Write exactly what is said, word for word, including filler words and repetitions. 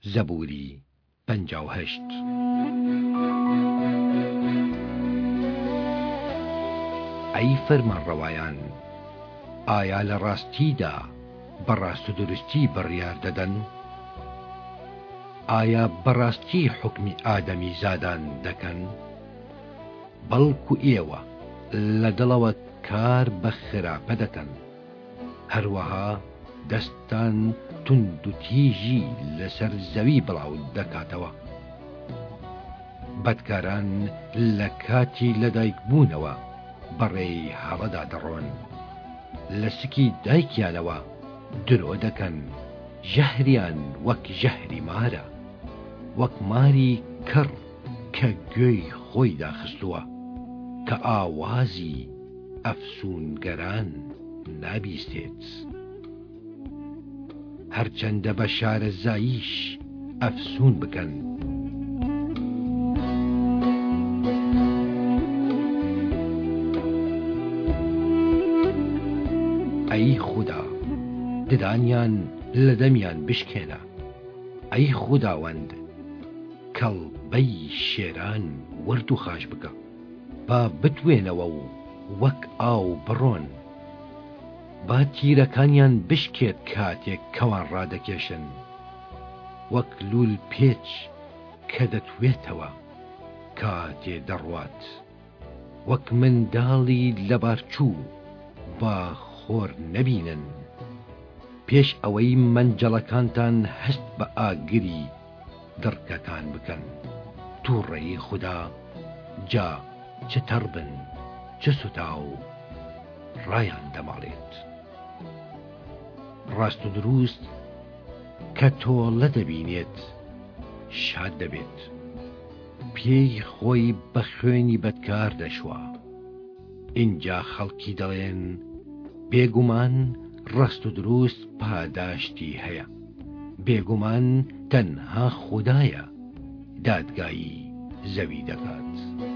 زەبووری پەنجاو هەشت. ئەی فەرمانڕەوایان، ئایا لە ڕاستیدا بەڕاست و درستی بڕیار دەدەن؟ ئایا بەڕاستی حکمی ئادەمی زادان دەکەن؟ بەڵکو ئێوە لە دڵەوە کار بە خراپە دەکەن، هەروەها دەستان تند و تیژی لەسەر زەوی بڵاو دەکاتەوە. بەدکاران لە کاتی لەدایک بوونەوە بەڕێی هەڵەدا دەڕۆن، لە سکی دایکیانەوە درۆ دەکەن، ژەهریان وەک ژەهری مارە، وەک ماری کڕ کە گوێی خۆی داخستووە، کە ئاوازی ئەفسونگەران نابیستێت. هەرچەندە بە شارەزاییش ئەفسون بکەن، ئەی خودا ددانیان لە دەمیان بشکێنە. ئەی خوداوەند کەڵبەی شێران ورد و خاش بکە، با بتوێنەوە و وەک ئاو بڕۆن. با تیرەکانیان بشکێت کاتێک کەوان ڕادەکێشن، وەک لول پێچ کە دەتوێتەوە کاتێ دەڕوات، وەک منداڵی لە بارچوو با خۆر نەبینن. پێش ئەوەی مەنجەڵەکانتان هەست بە ئاگری دڕکەکان بکەن. تووڕێی خوددا جا چ تەڕ بن چ سوتاو ڕایان دەماڵێت. ڕاست و دروست کە تۆڵە دەبینێت شاد دەبێت، پێی خۆی بە خوێنی بەدکار دەشوە. اینجا خەڵکی دەڵێن بێگومان ڕاست و دروست پاداشتی هەیە، بێگومان تەنها خودایە دادگایی زەوی دەکات.